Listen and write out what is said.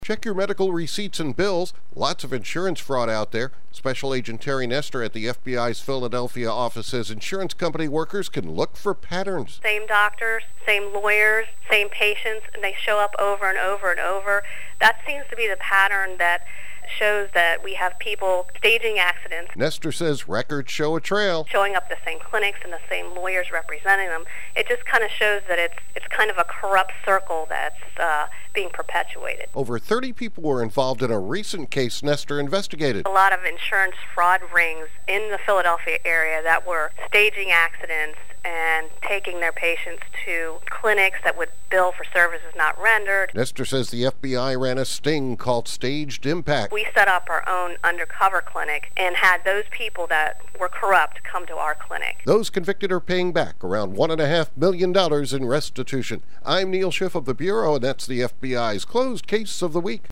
Check your medical receipts and bills. Lots of insurance fraud out there. Special Agent Terry Nestor at the FBI's Philadelphia office says insurance company workers can look for patterns. Same doctors, same lawyers, same patients, and they show up over and over and over. That seems to be the pattern that shows that we have people staging accidents. Nestor says records show a trail. Showing up the same clinics and the same lawyers representing them. It just kind of shows that it's kind of a corrupt circle that's being perpetuated. Over 30 people were involved in a recent case Nestor investigated. A lot of insurance fraud rings in the Philadelphia area that were staging accidents and taking their patients to clinics that would bill for services not rendered. Nestor says the FBI ran a sting called Staged Impact. We set up our own undercover clinic and had those people that were corrupt come to our clinic. Those convicted are paying back around $1.5 million in restitution. I'm Neil Schiff of the Bureau, and that's the FBI's Closed Case of the Week.